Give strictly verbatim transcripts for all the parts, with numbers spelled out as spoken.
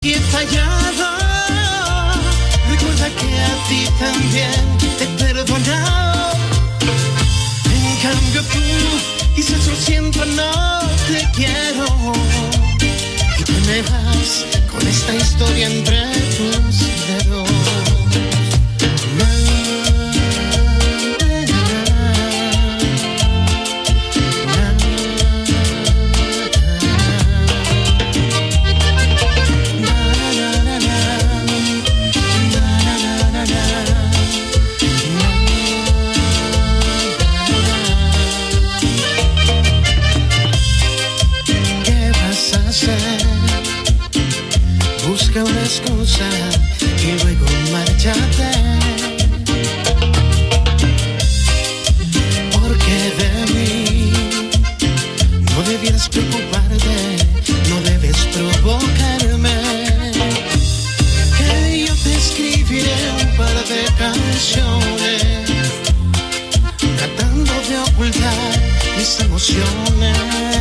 Y he fallado, recuerda que a ti también te he perdonado. En cambio tú dices lo siento, no te quiero. Y te me vas con esta historia entre tus dedos. Busca una excusa y luego márchate, porque de mí no debieras preocuparte, no debes provocarme, que yo te escribiré un par de canciones tratando de ocultar mis emociones,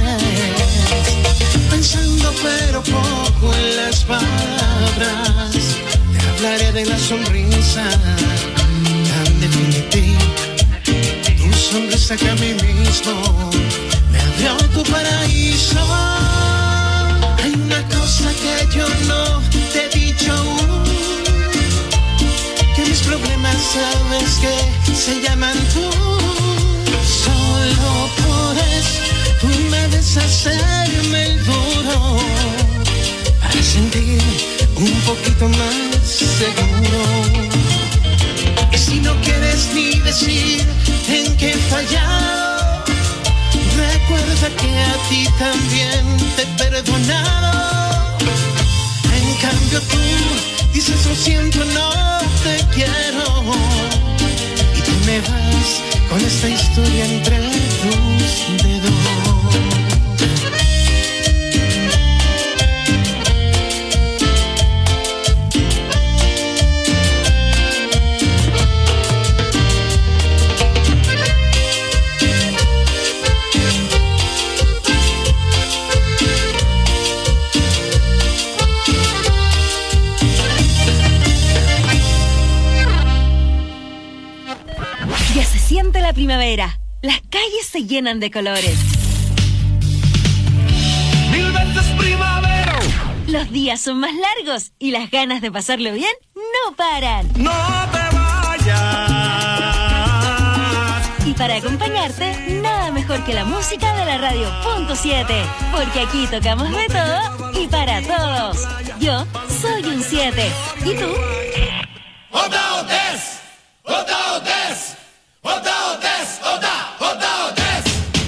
pensando pero poco en las palabras. Te hablaré de la sonrisa tan definitiva, tu sonrisa que a mí mismo me abrió tu paraíso. Hay una cosa que yo no te he dicho aún, que mis problemas sabes que se llaman tú. Solo por eso tú me debes hacerme el duro para sentir un poquito más seguro. Y si no quieres ni decir en qué he fallado, recuerda que a ti también te he perdonado. En cambio tú dices lo siento, no te quiero. Y tú me vas con esta historia entre tus dedos. Siente la primavera, las calles se llenan de colores. Mil veces primavera. Los días son más largos y las ganas de pasarlo bien no paran. No te vayas. Y para acompañarte, nada mejor que la música de la radio punto siete, porque aquí tocamos de todo y para todos. Yo soy un siete. ¿Y tú? Oda Odes. Oda Odes. Oda Odes, Oda, Oda Odes.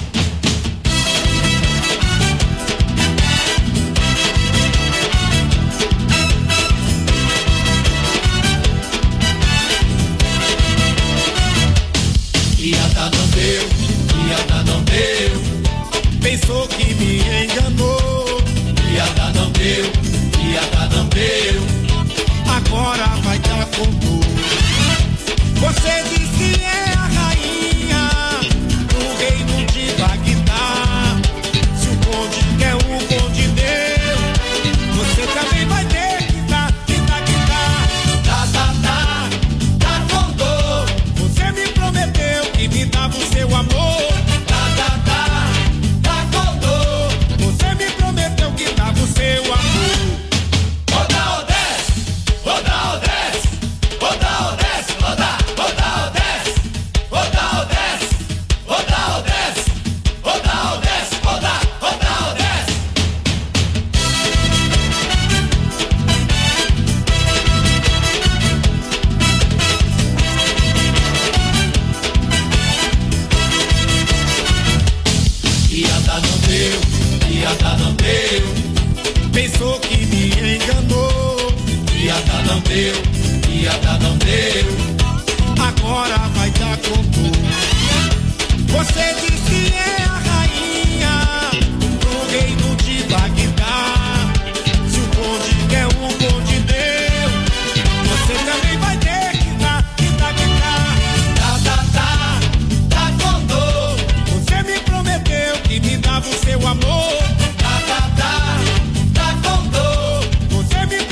E a Dá não deu, e a Dá não deu. Pensou que me enganou. E a Dá não deu, e a Dá não deu. Agora vai dar com tudo. Você disse é a rainha do reino de Bagdá. Se o bonde quer, o bonde deu. Você também vai ter que dar, que dar, que dar. Dá, dá, dá, dá com dor. Você me prometeu que me dava o seu amor. Dá, dá, dá, dá com dor. Você me prometeu que dava o seu amor. Oda Odes, Oda Odes, Oda Odes, Oda. Não deu, pensou que me enganou. E a Dá não deu, e a Dá não deu. Agora vai dar com tudo. Você disse é a rainha do reino de Bagdá. Se o bonde quer, o bonde deu. Você também vai ter que dar, que dar, que dar. Dá, dá, dá, dá com dor. Você me prometeu que me dava o seu amor. Dá, dá, dá, dá com dor. Você me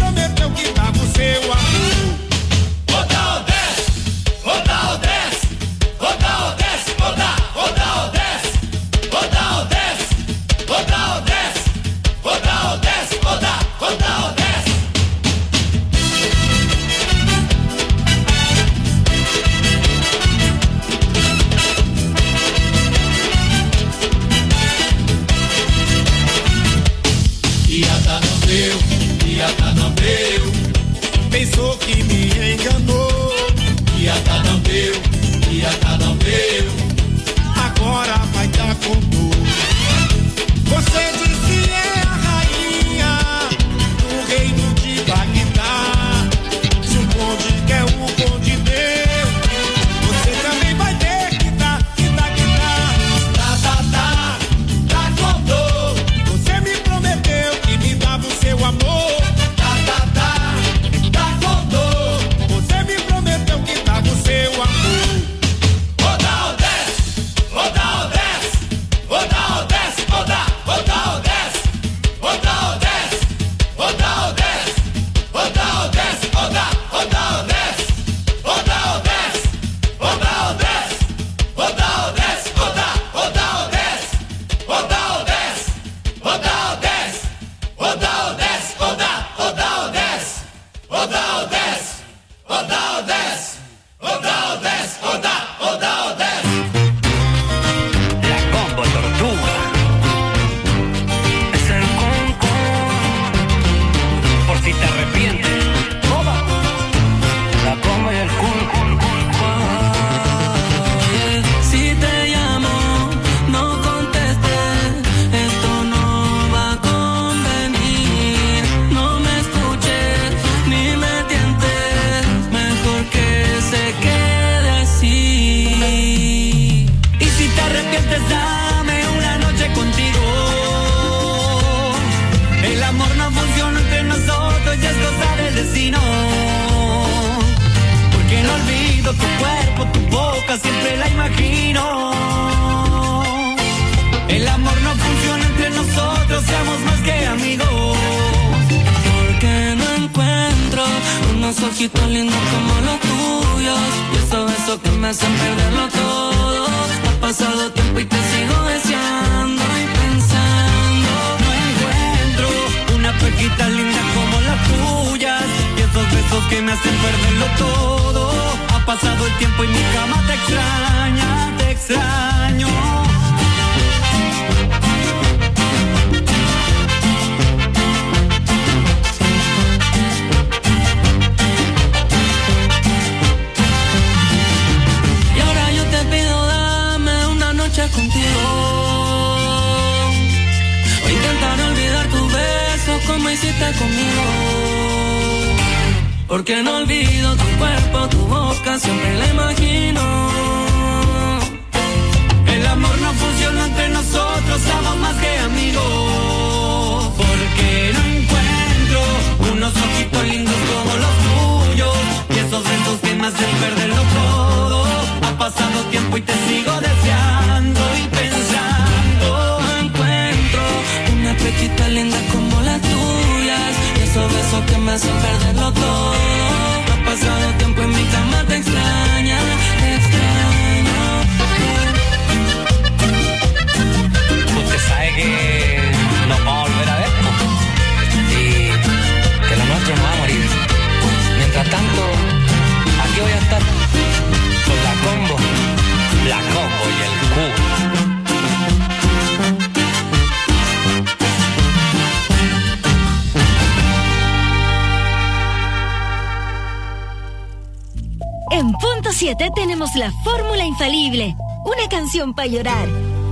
não deu. Pensou que me enganou. Piada não deu, piada não deu. Agora vai dar com dor. Você disse é a rainha do reino de Bagdá. Se o bonde quer o bonde meu, você também vai ter que dar, que dar, que dar. Tá, tá, tá, tá com dor. Você me prometeu que me dava o seu amor. Tá, tá, tá, tá com dor. Você me prometeu que dava o seu amor. Roda ou desce, roda ou desce, roda ou desce, roda, roda ou desce, roda ou desce, roda ou desce, roda ou desce, roda, roda ou desce, roda ou desce, roda ou desce, roda ou desce, roda, roda ou desce, roda ou desce, roda ou desce, roda ou desce, roda, roda ou desce, roda ou desce, roda ou desce, roda ou desce, roda, roda ou desce. La combo tortuga. Es el con por si te arrepientes. Toma. La combo y el kun kun kun kun. Si te llamo, no contestes, esto no va a convenir. No me escuches ni me tientes, mejor que se quede así. Y si te arrepientes, dame una noche contigo. El amor no funciona entre nosotros, ya es cosa del destino. Porque no olvido tu cuerpo, tu boca, siempre la imagino. El amor no funciona entre nosotros, seamos más que amigos. Porque no encuentro unos ojitos lindos como los tuyos. Y esos besos que me hacen perderlo todo. Ha pasado tiempo y te sigo deseando y pensando. No encuentro una perquita linda como las tuyas. Y esos besos que me hacen perderlo todo. Ha pasado el tiempo y mi cama te extraña, te extraño. Y ahora yo te pido, dame una noche contigo. O intentar olvidar tus besos como hiciste conmigo. Porque no olvido tu cuerpo, tu boca, siempre la imagino. El amor no funciona entre nosotros, somos más que amigos. Porque no encuentro unos ojitos lindos como los tuyos. Y esos besos que me hacen perderlo todo. Ha pasado tiempo y te sigo deseando y pensando. No encuentro una pechita linda como las tuyas. Y esos besos que me hacen perderlo todo. Ha pasado tiempo en mi cama, te extraña, te extraño. Usted sabe que nos vamos a volver a ver, ¿no? Y que lo nuestro no va a morir. Mientras tanto, aquí voy a estar con la combo, la combo y el Q. En Punto siete tenemos la fórmula infalible. Una canción para llorar.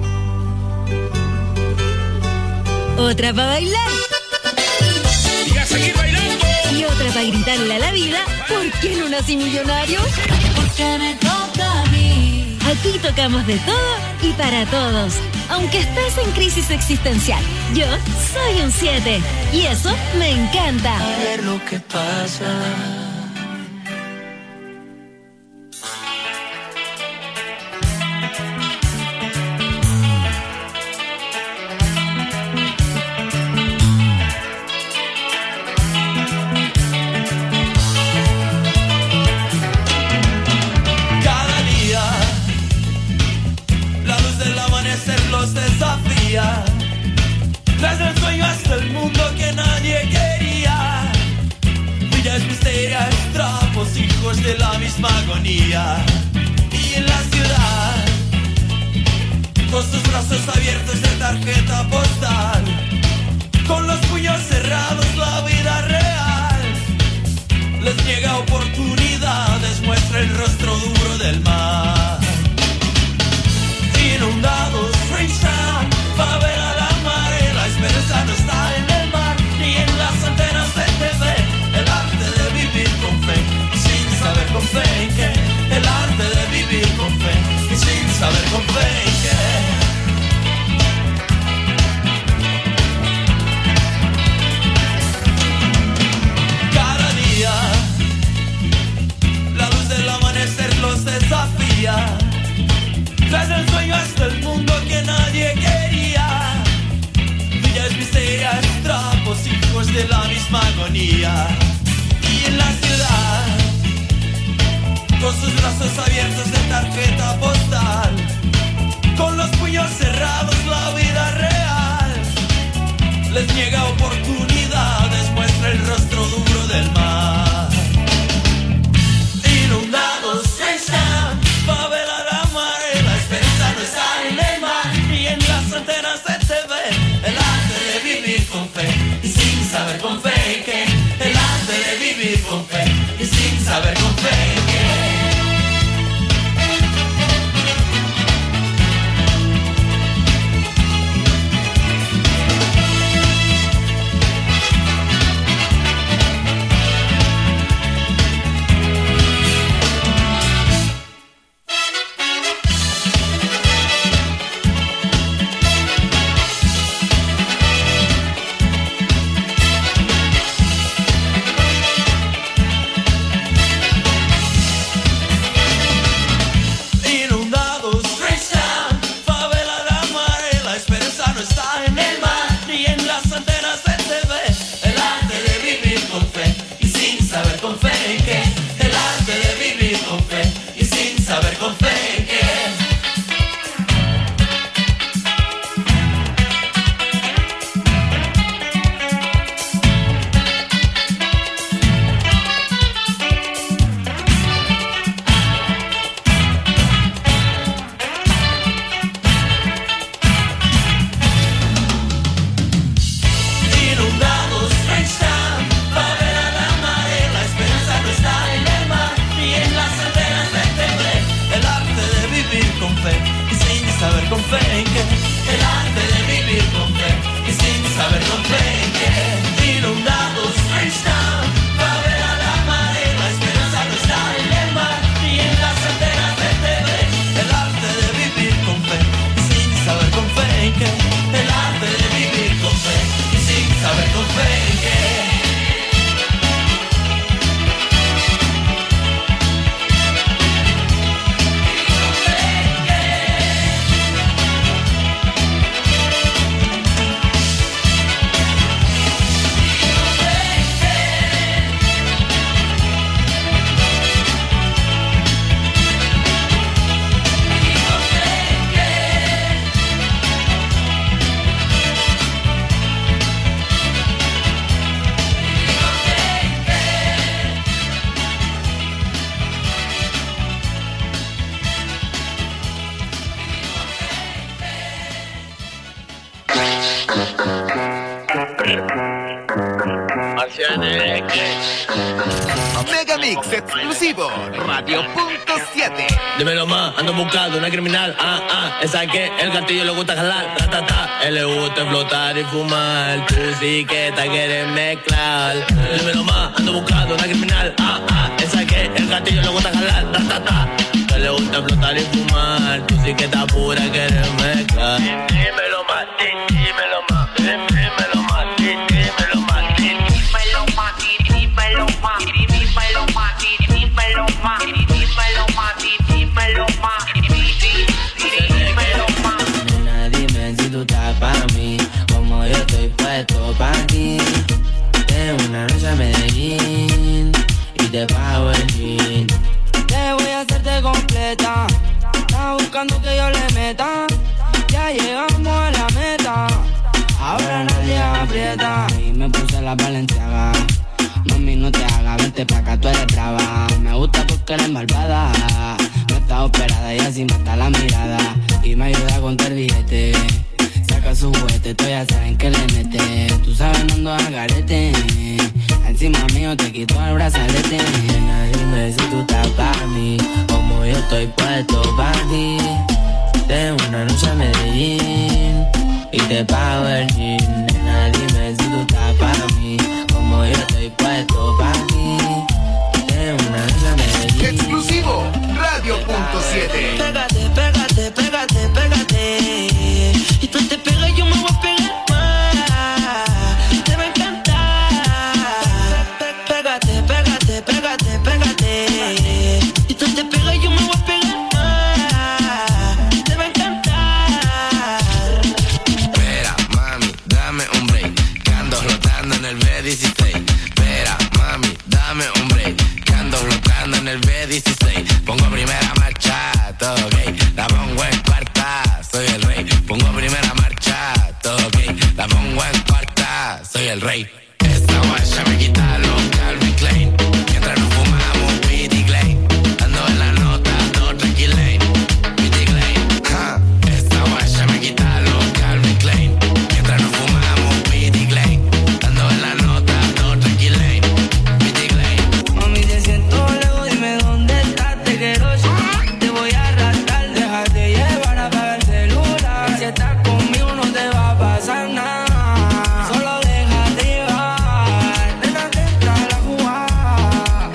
Otra para bailar. Y a seguir bailando. Y otra para gritarle a la vida, ¿por qué no nací millonario? Porque me toca a mí. Aquí tocamos de todo y para todos. Aunque estés en crisis existencial, yo soy un siete. Y eso me encanta. A ver lo que pasa. Tras el sueño hasta el mundo que nadie quería. Villas misterias, trapos, hijos de la misma agonía. Y en la ciudad, con sus brazos abiertos de tarjeta postal, con los puños cerrados, la vida real. sus brazos abiertos de tarjeta postal. Con los puños cerrados la vida real les niega oportunidades, muestra el rostro duro del mar. Inundados están, favela la mare, la esperanza no está en el mar, y en las antenas de T V el arte de vivir con fe y sin saber con fe que el arte de vivir con fe y sin saber con fe que Megamix exclusivo, Radio punto siete. Dímelo más, ando buscando una criminal, ah, ah, esa que el gatillo le gusta jalar, ta, ta, ta, él le gusta explotar y fumar, tú sí que te quieres mezclar. Dímelo más, ando buscando una criminal, ah, ah, esa que el gatillo le gusta jalar, ta, ta, ta, él le gusta explotar y fumar, tú sí que estás pura, quieres mezclar. Dímelo más, dímelo más, dímelo más, dímelo más, dímelo más, dímelo más, dímelo más, dímelo más, dímelo más, dímelo más, dímelo más. Nena, dime si tú estás para mí, como yo estoy puesto para ti. Tengo una noche a Medellín y te pago el jean. Te voy a hacerte completa, estás buscando que yo le meta. Ya llegamos a la meta, ahora nadie aprieta. Y me puse la Balenciaga, mami no te hagas, vente pa' acá, tú eres brava. Me gusta porque eres malvada, no está operada y así mata la mirada. Y me ayuda a contar billete, saca su juguete, tú ya saben que le mete. Tú sabes no ando al garete, encima mío te quito el brazalete. Nena, dime si tú estás para mí, como yo estoy puesto para ti. Tengo una noche a Medellín y te pago el jean. Nena, dime si tú estás para mí, como yo estoy puesto para ti. Tengo una noche a Medellín. Exclusivo, Radio punto siete. Pégate, pégate, pégate, pégate. Y tú te pegas y yo me voy a pegar más. Te va a encantar. Pégate, pégate, pégate, pégate. Y tú te pegas y yo me voy a pegar. En el B dieciséis, espera, mami, dame un break, que ando flotando en en el B dieciséis. Pongo primera marcha, todo ok. La pongo en cuarta, soy el rey. Pongo primera marcha, todo ok. La pongo en cuarta, soy el rey. Esta guaya me quita los Calvin Klein. Mientras nos fumamos un Pity Klein. Ando en la nota, no tranquil lane. Pity Klein, ja. Esta guaya me quita los Calvin Klein. Mientras nos fumamos un Pity Klein. Ando en la nota, no tranquil lane. Pity Klein. Mami, te siento lejos, dime dónde estás. Te quiero yo, te voy a arrastrar. Déjate llevar, apaga el celular. Si estás conmigo no te va a pasar nada. Solo déjate llevar. Nena, que entra a la jugada.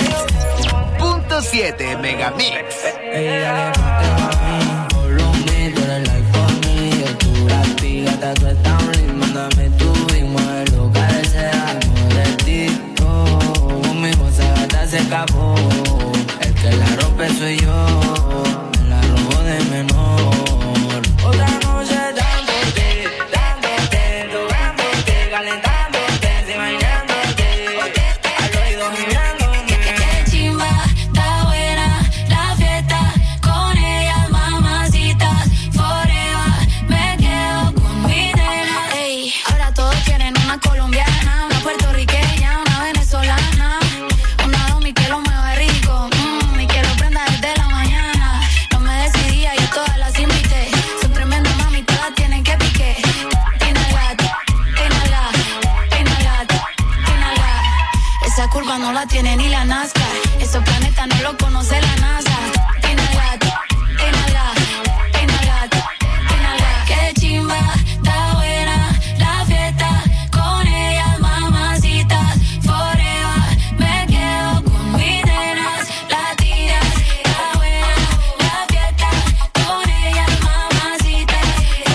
Punto siete Megamix. Ella le gusta a mí, por lo mío, tú eres like for me. Yo tú la piga, tú estás un ritmo, mándame tu ritmo, el lugar ese ritmo de ti. Oh, mi cosa gata se escapó, el que la rompe soy yo, me la robo de menor. Otra noche dándote, dándote, tocándote, calentándote, imaginándote, al oído gimiéndome. Qué chimba, está buena la fiesta, con ellas mamacitas, forever, me quedo con mi nena. Ey, ahora todos quieren una colombiana, una puertorriqueña, una venezolana, una domi que lo mueve rico, mmm, y que lo prenda desde la mañana. No me decidía, yo todas las invité, son tremendas mami, todas tienen que pique. Inhala, inhala, inhala, inhala. Esa curva no la tiene ni la NASCAR, esos planetas no lo conoce la NASA. Inhala, inhala, inhala, inhala. Qué chimba, está buena la fiesta, con ellas mamacitas, forever, me quedo con mis nenas, latinas. Está buena la fiesta, con ellas mamacitas,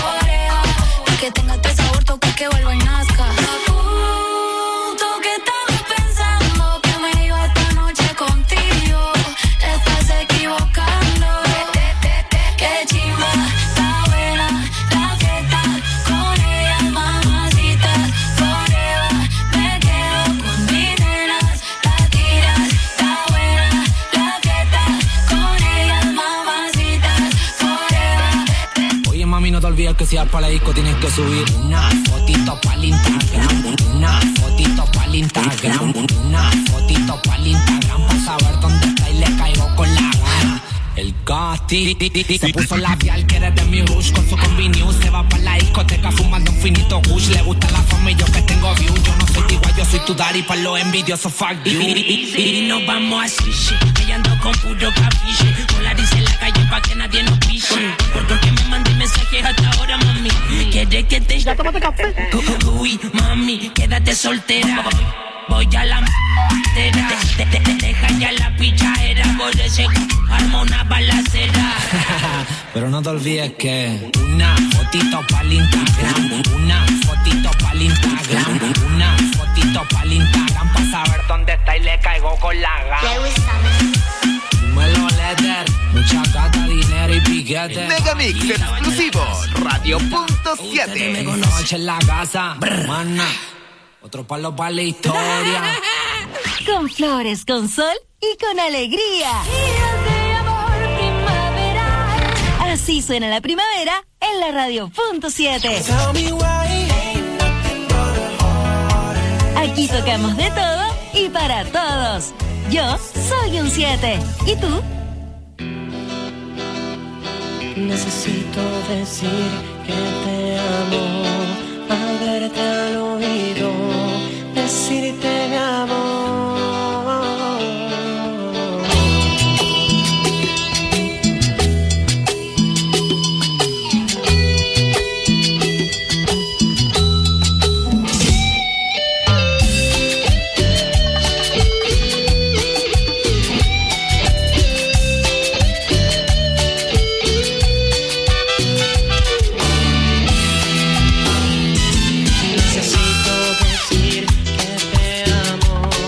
forever, que tenga este sabor, toca que vuelva y nazca. Uh, tú que estabas pensando que me iba esta noche contigo, te estás equivocando. Qué chimba, está buena la fiesta, con ellas mamacitas, forever, me quedo con mis nenas, latinas. Está buena la fiesta, con ellas mamacitas, forever. Oye, mami, no te olvides que si vas para la disco tienes que subir una fotito para el Instagram, una fotito para el Instagram, una fotito para el Instagram, para saber dónde está y le caigo con la gana. El Gatti se puso labial, que eres de mi rush, con su combi news se va para la discoteca fumando un finito gush. Le gusta la fama y yo que tengo view. Yo no soy igual, yo soy tu daddy, para los envidiosos fuck you. Y nos vamos a sushi, ella ando con puro capiche, dólares en la calle pa' que nadie nos piche. Porque me mandé mensajes hasta ahora, mami. ¿Quieres que te... Ya tómate café. Uy, mami, quédate soltera. Voy a la m***era, te, te, te deja ya la pichadera, por ese arma una balacera. Pero no te olvides que una fotito para el Instagram, una fotito para el Instagram, una fotito para el Instagram, para saber dónde está y le caigo con la gana. Dímelo, Letter, mucha gata, dinero y piquete. Megamix exclusivo, Radio Punto siete. Noche en la casa, mana. Otro palo para la historia. Con flores, con sol y con alegría. Así suena la primavera en la Radio Punto siete. Aquí tocamos de todo y para todos. Yo soy un siete. ¿Y tú? Necesito decir que te amo, hablarte al oído, decirte mi amor. Necesito decir que te amo.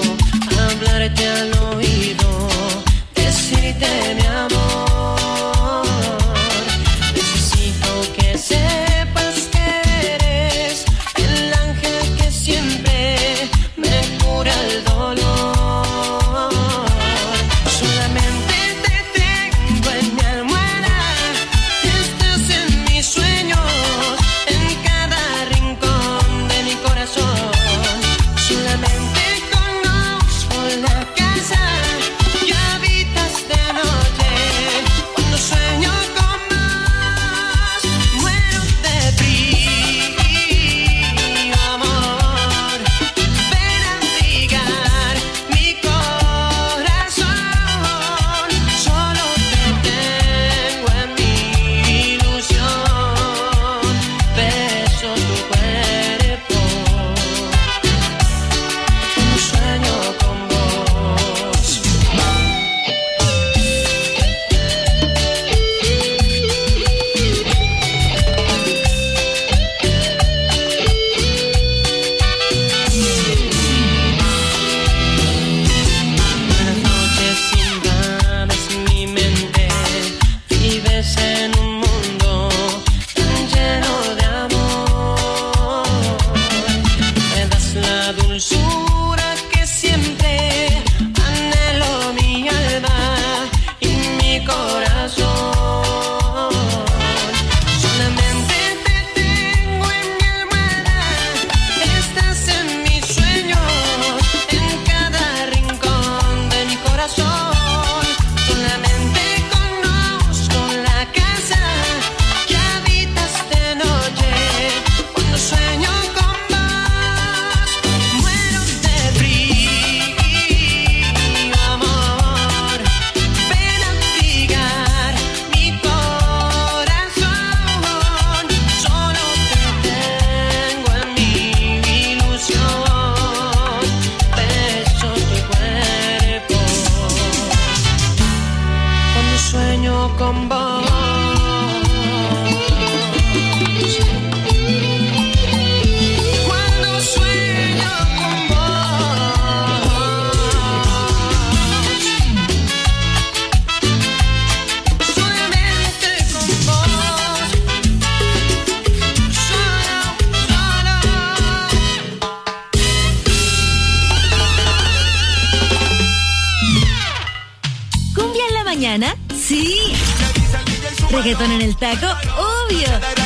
mañana? Sí. Reggaetón en el taco, obvio.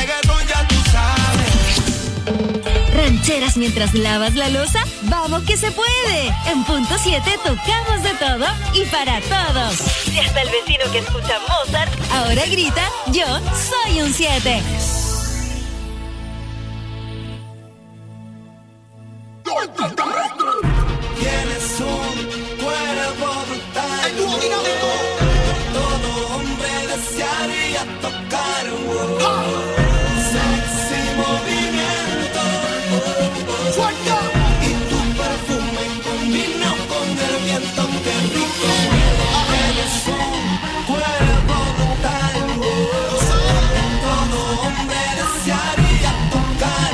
Rancheras mientras lavas la loza, vamos que se puede. En punto siete tocamos de todo y para todos. Y hasta el vecino que escucha Mozart ahora grita, yo soy un siete. Tienes un cuerpo brutal. El dúo dinámico. Todo hombre desearía tocar. Oh. Sexy movimiento. Suelta. Y tu perfume combina con el viento. Qué rico. Tienes un cuerpo brutal. Todo hombre desearía tocar.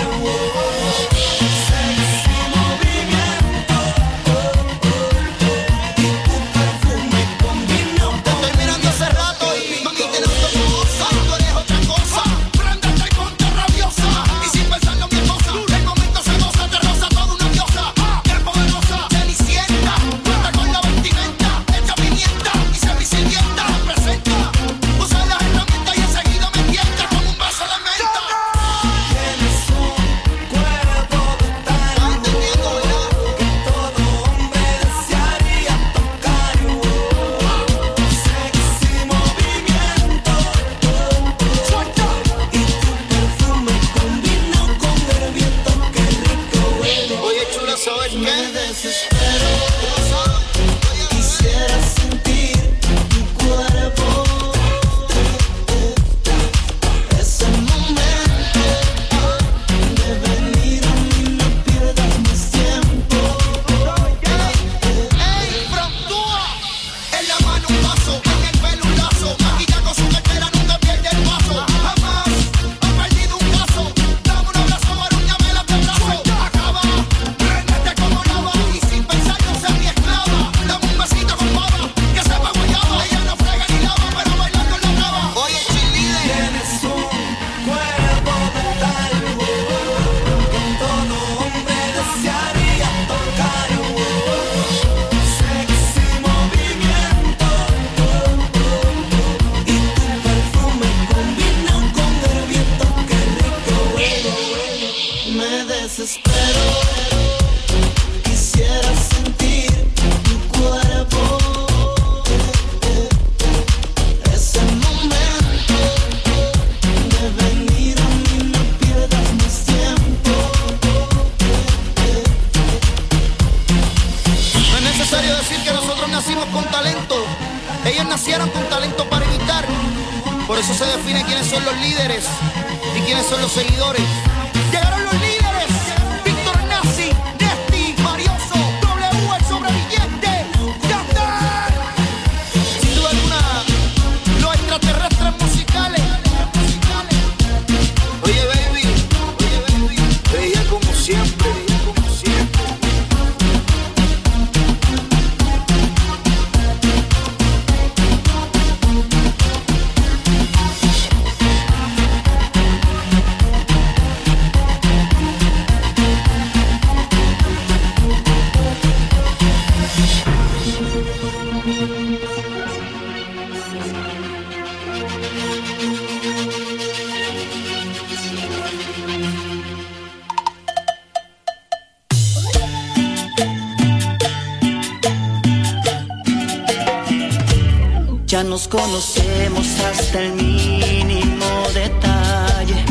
Ya nos conocemos hasta el mínimo detalle.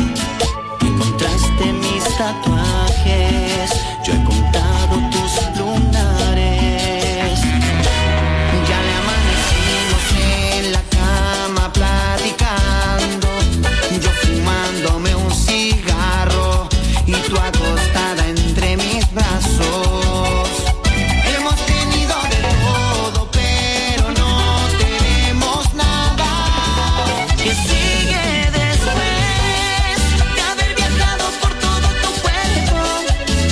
Encontraste mis tatuajes, yo he contado tus lunares. Ya le amanecimos en la cama platicando, yo fumándome un cigarro y tú acostada entre mis brazos. Hemos tenido de todo, pero no tenemos nada. Que sigue después de haber viajado por todo tu cuerpo?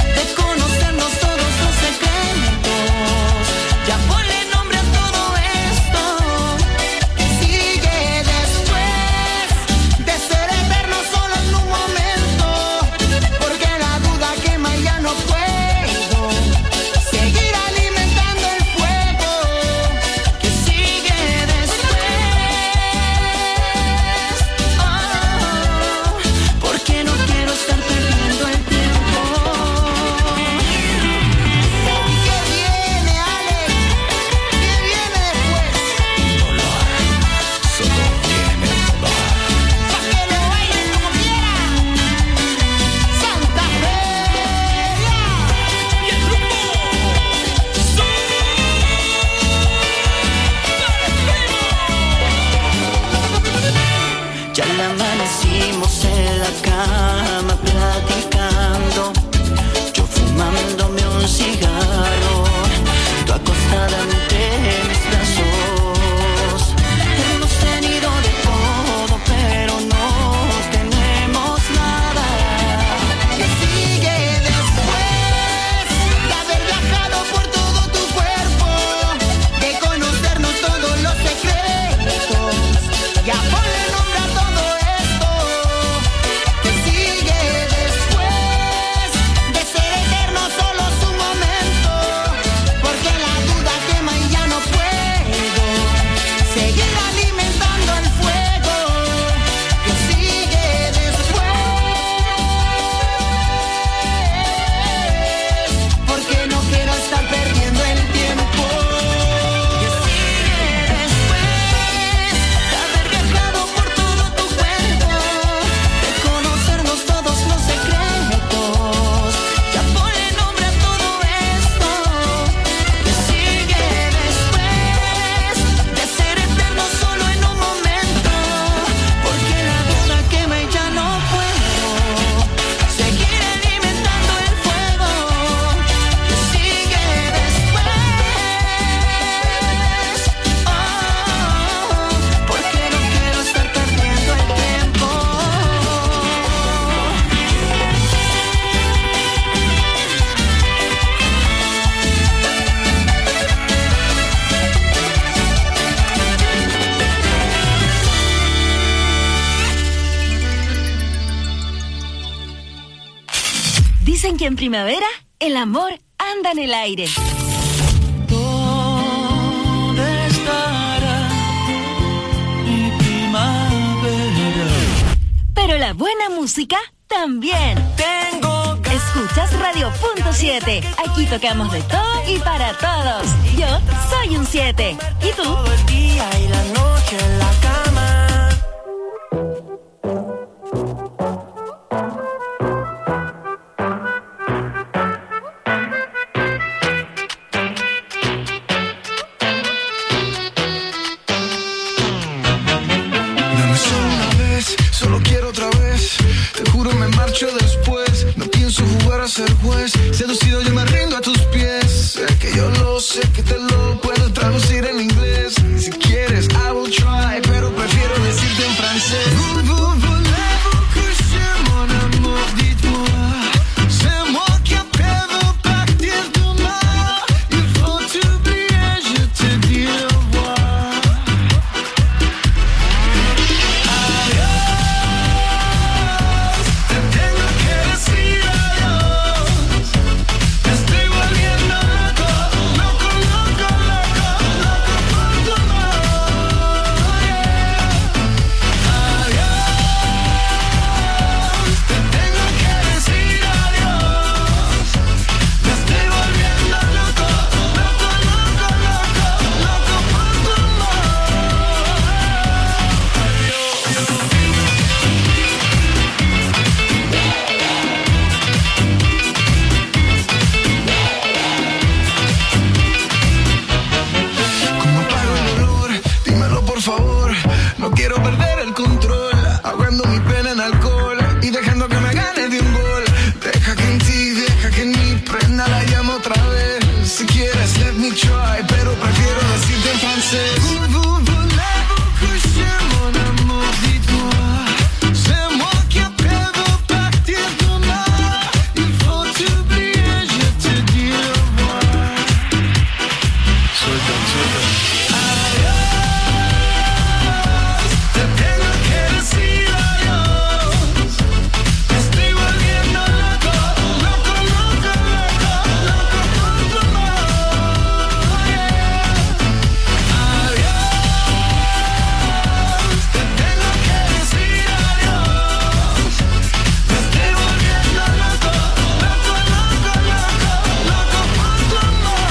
que en primavera el amor anda en el aire. ¿Dónde estará mi primavera? Pero la buena música también. Tengo Escuchas Radio Punto siete. Aquí tocamos de todo y para todos. Yo soy un siete. ¿Y tú? todo el día y la noche en la cama. Dame solo una vez, solo quiero otra vez. Te juro me marcho después. No pienso jugar a ser juez. Seducido yo me rindo a tus pies. Sé que yo lo sé, que te lo puedo traducir en inglés. Si quieres, I will try, pero prefiero decirte en francés. Vous, vous, voulez-vous coucher, mon amour, dites-moi. C'est moi qui après veux partir demain. Il faut t'oublier, je te dis au revoir. Adiós, te tengo que decir adiós. Me estoy volviendo loco, loco, loco, loco, loco por tu amor. Adiós, te tengo que decir adiós. Me estoy volviendo loco, loco, loco, loco, loco por tu amor. ¿Cómo apago el dolor? Dímelo por favor. No quiero perder el control. Ahogando mi pena en alcohol y dejando que me gane de un gol. Deja que en ti, deja que en mi prenda la llamo otra vez. Si quieres, let me try, pero prefiero decirte en francés. Vous, vous, voulez-vous coucher, mon amour, dites-moi. C'est moi qui après veux partir demain. Il faut t'oublier, je te dis au revoir. Suelta, suelta. Adiós, te tengo que decir adiós. Me estoy volviendo loco, loco, loco, loco, loco por tu amor. Adiós, te tengo que decir adiós. Me estoy volviendo loco, loco, loco, loco, loco por tu amor.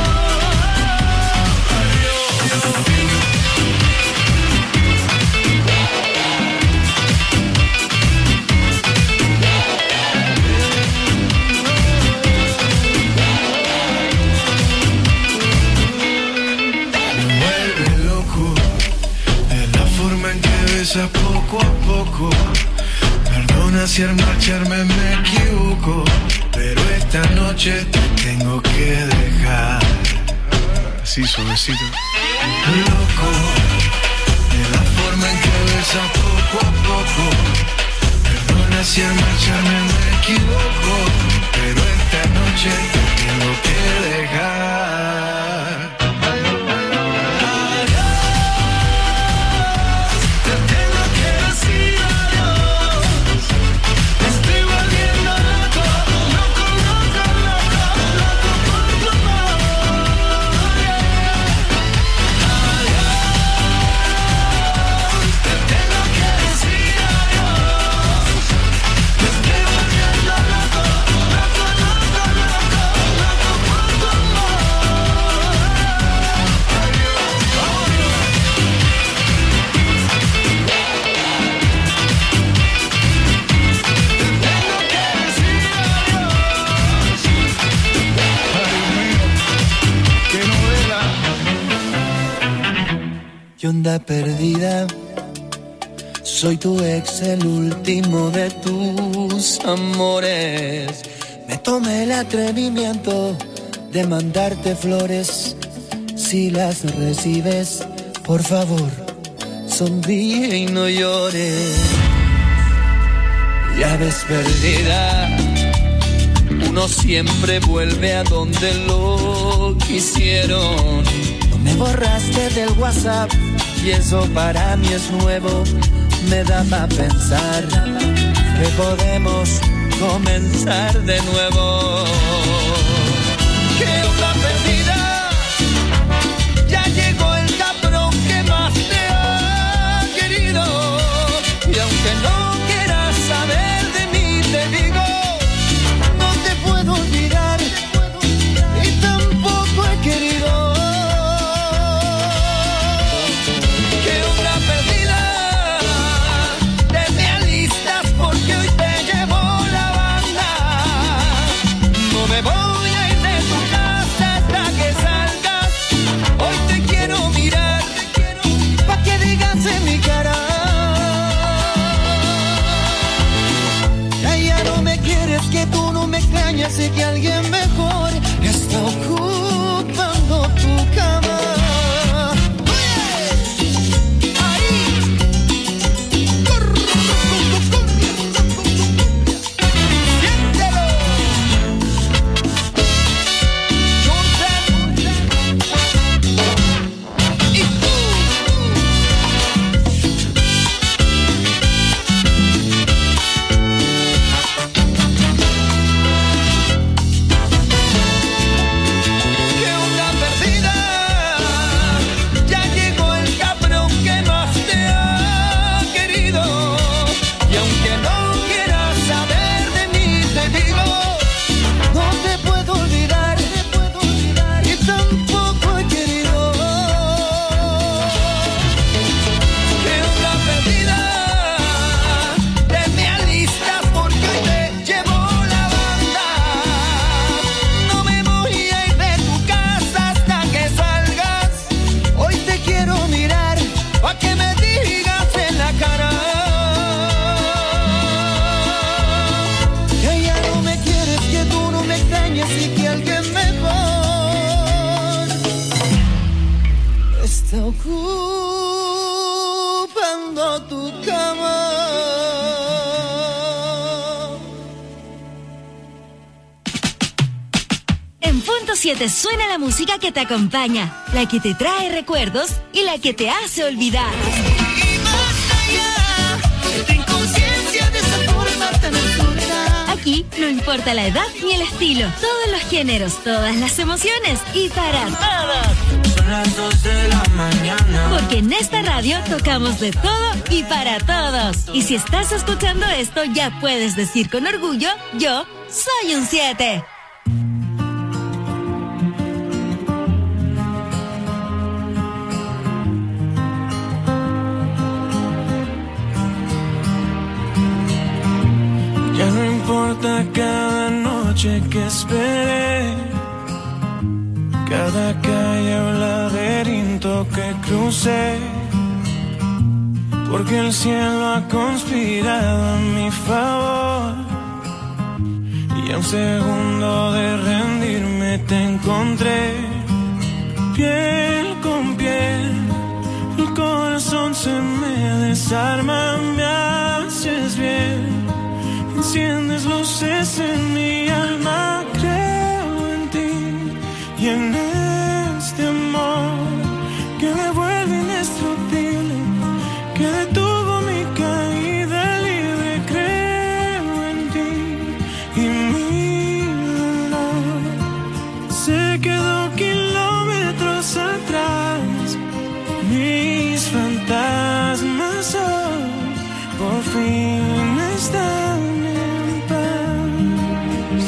Me vuelve loco de la forma en que besas poco a poco. Perdona si al marcharme me equivoco, pero esta noche te tengo que dejar. Así suavecito. Loco de la forma en que besas poco a poco. Perdona si al marcharme me equivoco, pero esta noche te tengo que dejar. Adiós, te tengo que decir adiós. Me estoy volviendo loco, loco, loco, loco, loco por tu amor. Adiós, te tengo que decir adiós. Me estoy volviendo loco, loco, loco, loco, loco por tu amor. Y onda perdida, soy tu ex, el último de tus amores. Me tomé el atrevimiento de mandarte flores. Si las recibes, por favor, sonríe y no llores. Ya ves, perdida, uno siempre vuelve a donde lo quisieron. No me borraste del WhatsApp y eso para mí es nuevo. Me da pa' pensar que podemos comenzar de nuevo. Que una perdida, ya llegó el cabrón que más te ha querido. Y aunque no quieras saber de mí, te digo, no te puedo olvidar y tampoco he querido. Que una perdida, te me alistas porque hoy te llevo la banda. No me voy a ir de tu casa hasta que salgas. Hoy te quiero mirar pa' que digas en mi cara. Ya, ya no me quieres, que tú no me extrañas y que alguien mejor está ocupando tu cama. Ocupando tu cama. En Punto siete suena la música que te acompaña, la que te trae recuerdos y la que te hace olvidar. Y más allá de tu inconsciencia, de esa forma tan absurda. Aquí no importa la edad ni el estilo, todos los géneros, todas las emociones y para todos. Las dos de la mañana. Porque en esta radio tocamos de todo y para todos. Y si estás escuchando esto, ya puedes decir con orgullo, yo soy un siete. Ya no importa cada noche que esperé, cada calle o laberinto que crucé, porque el cielo ha conspirado a mi favor. Y a un segundo de rendirme te encontré, piel con piel. El corazón se me desarma, me haces bien, enciendes luces en mi alma, creo en ti y en este amor que me vuelve indestructible, que detuvo mi caída libre. Creo en ti y mi dolor se quedó kilómetros atrás. Mis fantasmas hoy por fin están en paz.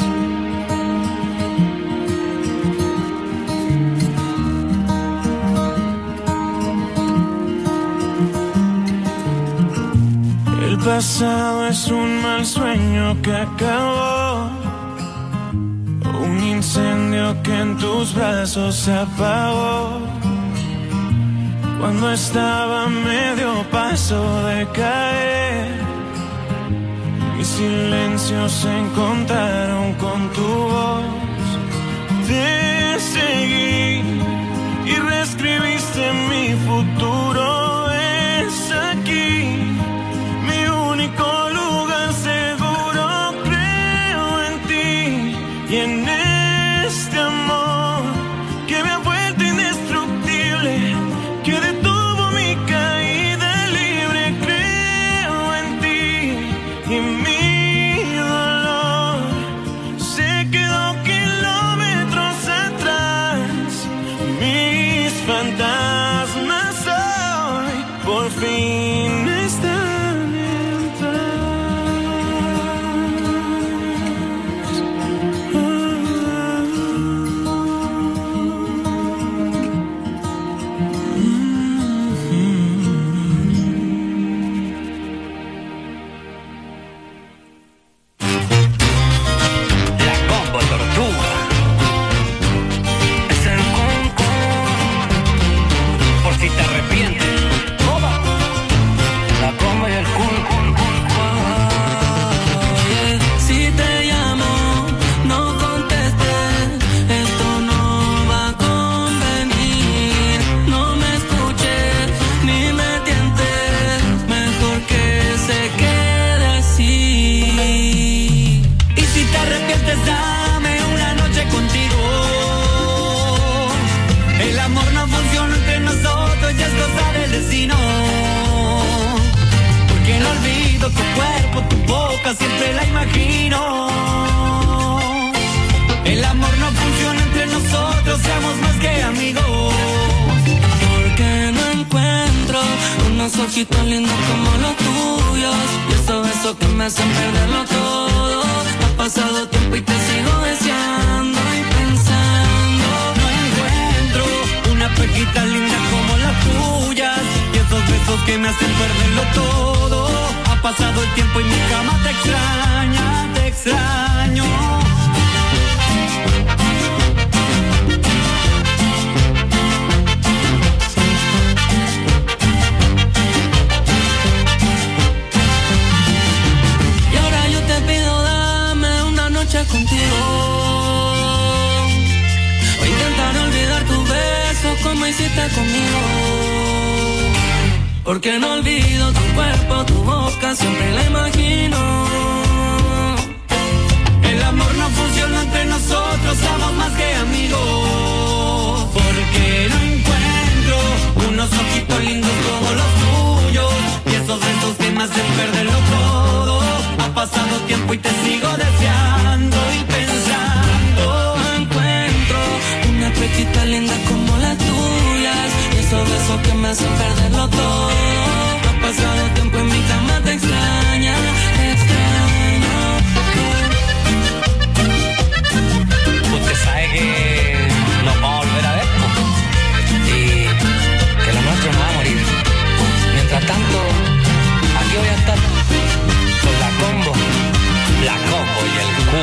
El pasado es un mal sueño que acabó, un incendio que en tus brazos se apagó. Cuando estaba a medio paso de caer, mis silencios se encontraron con tu voz. Te seguí y reescribiste mi futuro. Es aquí mi único lugar seguro. Creo en ti y en este amor que me ha vuelto indestructible, que detuvo mi caída libre. Creo en ti y mi dolor fantasmas hoy por fin están en tu cuerpo, tu boca, siempre la imagino. El amor no funciona entre nosotros, seamos más que amigos. Porque no encuentro unos ojitos lindos como los tuyos y esos besos que me hacen perderlo todo. Ha pasado tiempo y te sigo deseando y pensando. No encuentro una pejita linda como las tuyas y esos besos que me hacen perderlo todo. Ha pasado el tiempo y mi cama te extraña, te extraño. Y ahora yo te pido, dame una noche contigo. O intentar olvidar tus besos como hiciste conmigo. Porque no olvido tu cuerpo, tu boca, siempre la imagino. El amor no funciona entre nosotros, somos más que amigos. Porque no encuentro unos ojitos lindos como los tuyos y esos besos que me hacen perderlo todo. Ha pasado tiempo y te sigo deseando y pensando. No encuentro una pechita linda como las tuyas y esos besos que me hacen perderlo todo. Ha pasado tiempo en mi cama, te extraña, te extraño. Usted sabe que nos vamos a volver a ver, ¿no? Y que lo nuestro no va a morir. Mientras tanto, aquí voy a estar con la combo, la combo y el Q.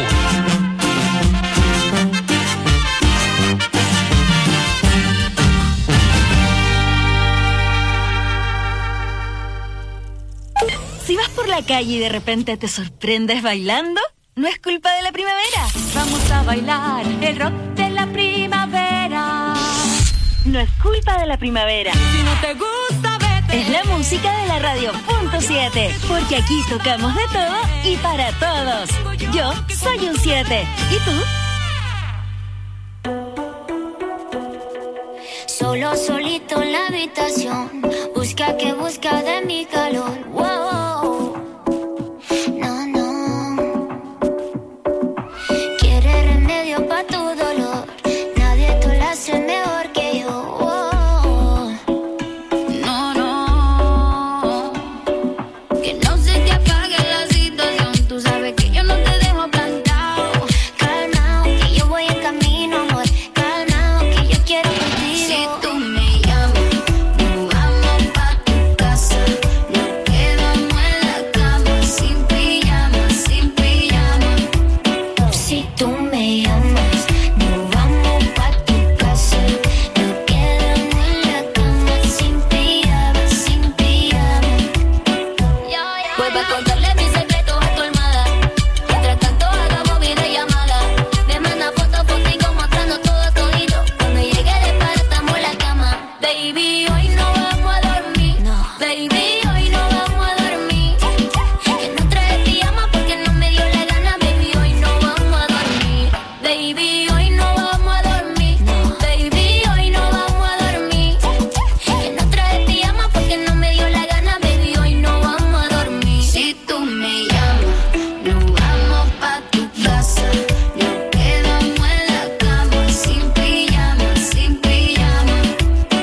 Si vas por la calle y de repente te sorprendes bailando, no es culpa de la primavera. Vamos a bailar el rock de la primavera. No es culpa de la primavera. Si no te gusta, vete. Es la música de la radio punto siete, porque aquí tocamos de todo y para todos. Yo soy un siete. ¿Y tú? Solo solito en la habitación, busca que busca de mi calor. Wow. No, no. Quiere remedio pa' tu dolor. Nadie te lo hace mejor que yo. Wow. No, no. Que no se te apague la situación. Tú sabes que yo no te dejo plantado. Calmao, que yo voy en camino, amor. Calmao, que yo quiero contigo. Si tú me llamas, nos vamos pa' tu casa. Nos quedamos en la cama, sin pijama, sin pijama. Si tú me llamas, nos vamos pa' tu casa. Nos quedamos en la cama, sin pijama, sin pijama. Vuelve a contarle mis secretos a tu almohada. Mientras tanto hagamos videollamada. Me manda fotos contigo mostrando todo todito. Cuando llegue de para estamos en la cama. Baby, hoy no vamos a dormir. Baby, hoy no vamos a dormir. Que no trae pijama porque no me dio la gana. Baby, hoy no vamos a dormir. Baby, hoy no vamos a dormir. Baby, hoy no vamos a dormir. Que no trae pijama porque no me dio la gana. Baby, hoy no vamos a dormir. Si tú me llamas, nos vamos pa' tu casa. Nos quedamos en la cama, sin pijama, sin pijama.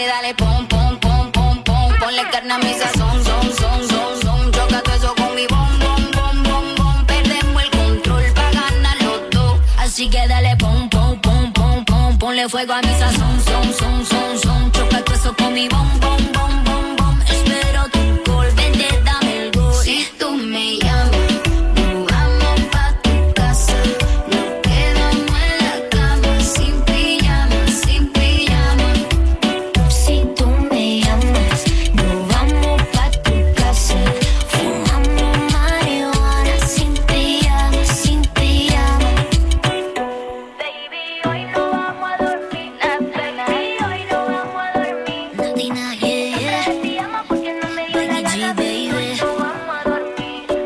que dale pom, pom, pom, pom, pom. Ponle carne a mi sazón, son, son, son, son. Choca todo eso con mi bom, bom, bom, bom, bom. Perdemos el control pa' ganar los dos. Así que dale pom, pom, pom, pom, pom. Ponle fuego a mi sazón, son, son, son, son. Choca todo eso con mi bom, bom, bom, bom, bom. Espero tu gol, vente, dame el gol. Si tú me llamas, nos vamos pa' tu casa. Nos quedamos en la cama, sin pijama, sin pijama. Si tú me llamas, nos vamos pa' tu casa. Fumamos marihuana, sin pijama, sin pijama. Baby, hoy no vamos a dormir, baby, hoy no vamos a dormir. Nadina, yeah, yeah. Te llamo porque no me dio la gana, baby, hoy no vamos a dormir.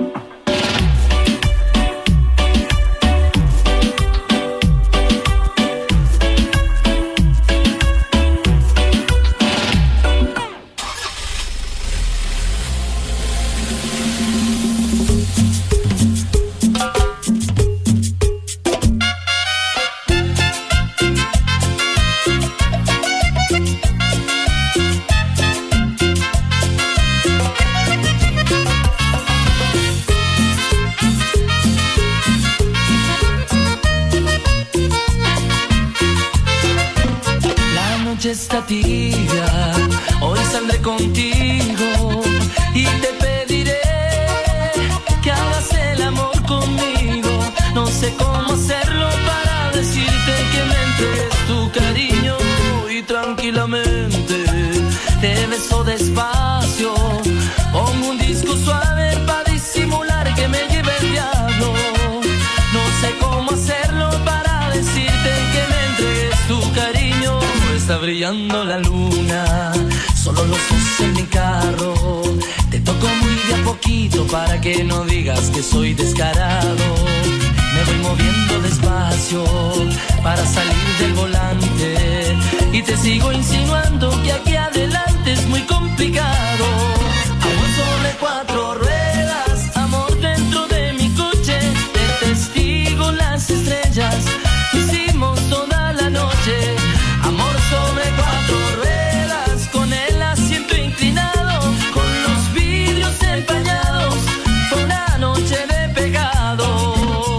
La noche está tibia, hoy saldré contigo y te pediré que hagas el amor conmigo. No sé cómo hacerlo para decirte que me entregues tu cariño y tranquilamente te beso despacio. Pongo un disco suave para disimular que me lleve el diablo. No sé cómo hacerlo para decirte que me entregues tu cariño. Está brillando la luna, solo los dos en mi carro. Te toco muy de a poquito para que no digas que soy descarado. Me voy moviendo despacio para salir del volante y te sigo insinuando que aquí adelante es muy complicado. Amor sobre cuatro ruedas, amor dentro de mi coche, de testigo las estrellas, lo hicimos toda la noche. Amor sobre cuatro ruedas, con el asiento inclinado, con los vidrios empañados, fue una noche de pecado.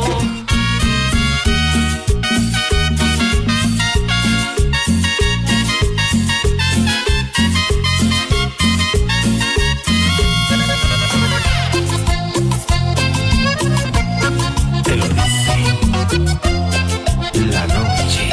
Te lo dice la noche.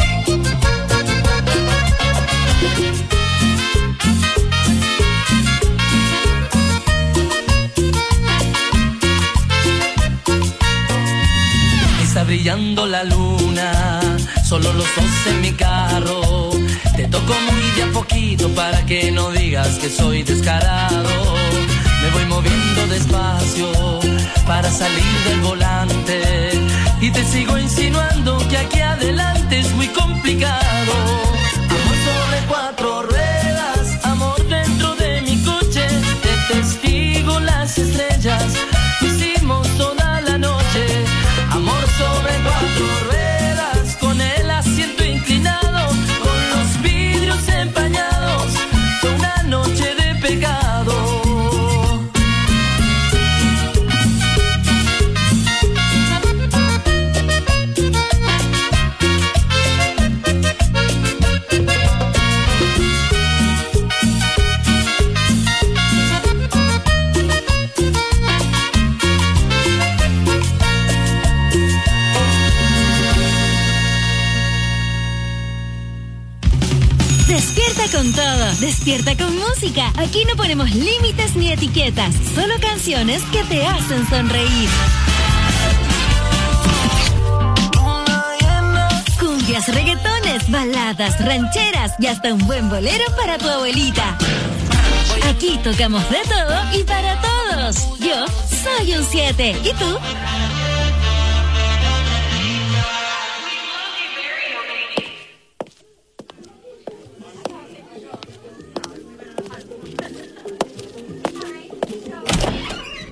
Está brillando la luna, solo los dos en mi carro. Te toco muy de a poquito para que no digas que soy descarado. Me voy moviendo despacio para salir del volante y te sigo insinuando que aquí adelante es muy complicado. Amor sobre cuatro ruedas, amor dentro de mi coche, de testigo las estrellas, lo hicimos toda la noche. Amor sobre cuatro ruedas, con el asiento inclinado, con los vidrios empañados, fue una noche de pecado. Despierta con todo, despierta con música. Aquí no ponemos límites ni etiquetas, solo canciones que te hacen sonreír. Cumbias, reggaetones, baladas, rancheras y hasta un buen bolero para tu abuelita. Aquí tocamos de todo y para todos. Yo soy un siete. ¿Y tú?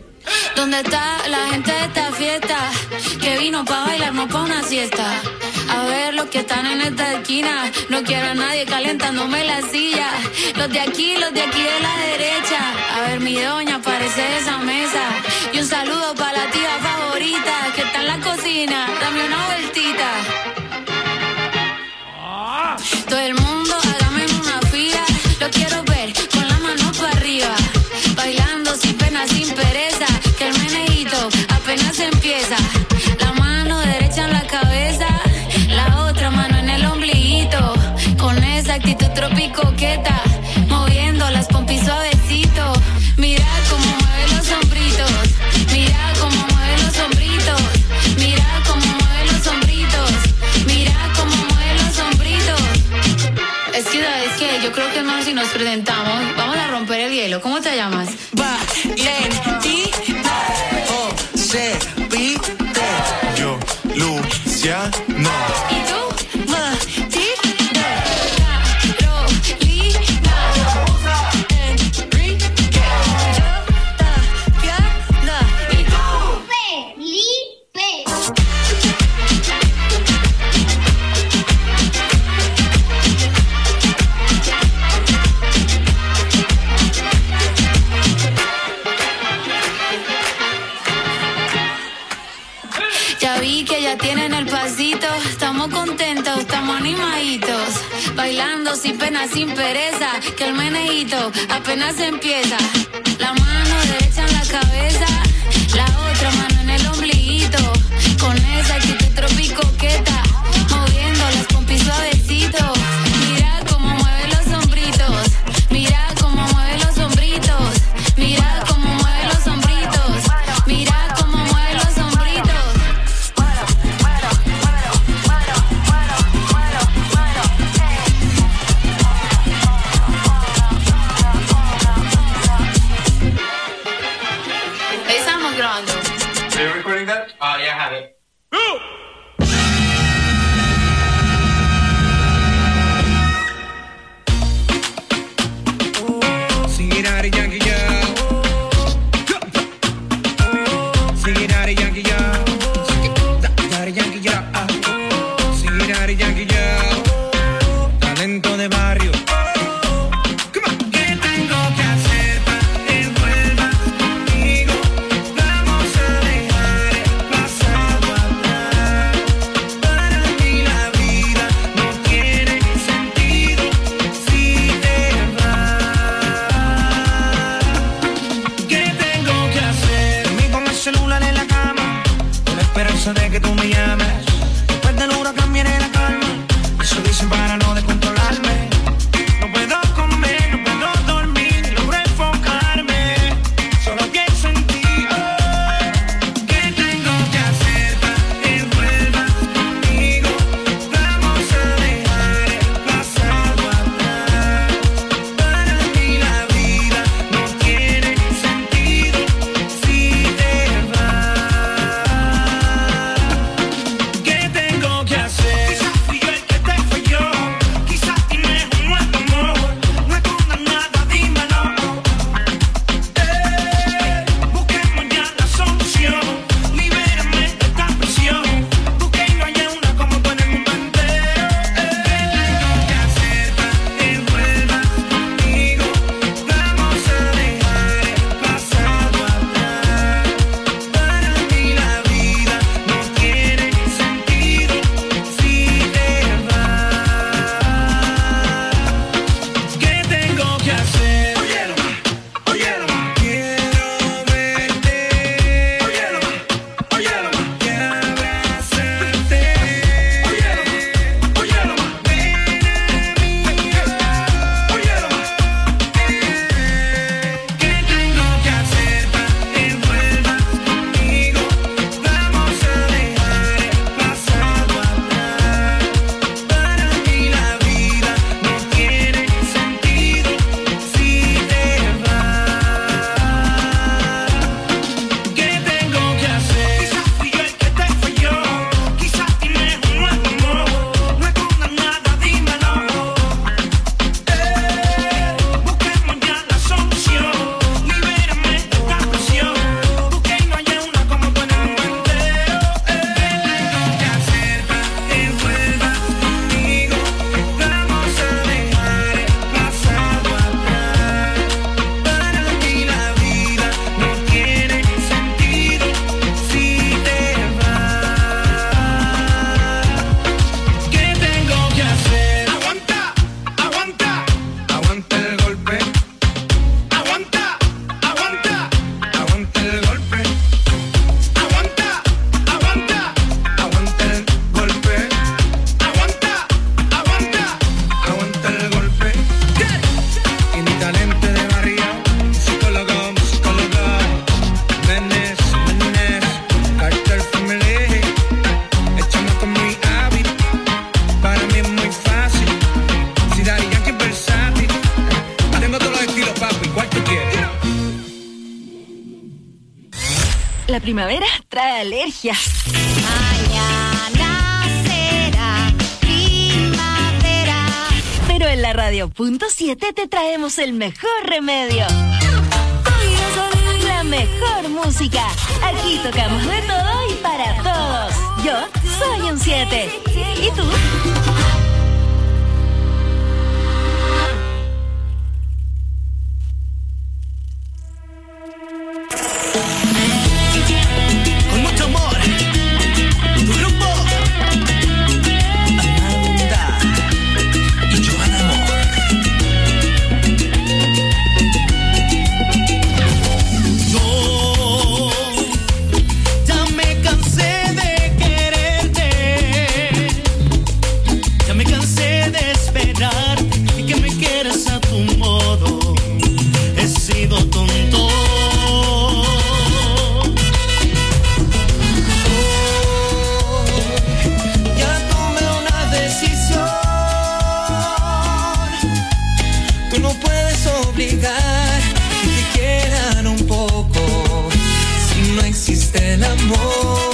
¿Dónde está la gente de esta fiesta? Que vino pa' bailar, no pa' una siesta. A ver los que están en esta esquina, no quiero a nadie calentándome la silla. Los de aquí, los de aquí de la derecha. A ver mi doña, aparece de esa mesa. Y un saludo para la tía favorita que está en la cocina. Dame una vueltita. Todo el mundo hágame en una fila. Lo quiero ver con la mano para arriba, bailando sin pena, sin pereza. Que el meneíto apenas empieza. La mano derecha en la cabeza, la otra mano en el ombliguito. Con esa actitud tropicoqueta, moviendo las pompis suavecito. Mira cómo mueve los hombritos, mira cómo mueve los hombritos, mira cómo mueve los hombritos, mira cómo mueve los hombritos. Es que, es que yo creo que es mejor si nos presentamos. Vamos a romper el hielo. ¿Cómo te llamas? Valentina. José Pite. Yo, Luciano. ¿Y tú? Tienen el pasito, estamos contentos, estamos animaditos, bailando sin pena, sin pereza, que el meneíto apenas empieza. La mano derecha en la cabeza, la otra mano en el ombliguito, con esa actitud tropicoqueta, moviendo las pompis suavecito. Mira cómo mueve los hombritos, mira cómo mueve los hombritos, mira cómo mueve los hombritos, mira cómo mueve los hombritos. Are you recording that? Oh, yeah, I have it. Sing it out, Yankee, yeah. Sing it out, Yankee, yeah. Sing it out, Yankee, yeah. Sing it out, Yankee, yeah. Talento de barrio. De que tú me llames, después del huracán viene la calma. Eso dicen para no descontrolarme. La primavera trae alergia. Mañana será primavera. Pero en la radio punto siete te traemos el mejor remedio. La mejor música. Aquí tocamos de todo y para todos. Yo soy un siete. ¿Y tú? Con mucho amor, tu grupo Amanda y Joana Amor. Yo ya me cansé de quererte, ya me cansé de esperar y que me quieras a tu modo. He sido tonto. Obligar que te quieran un poco si no existe el amor.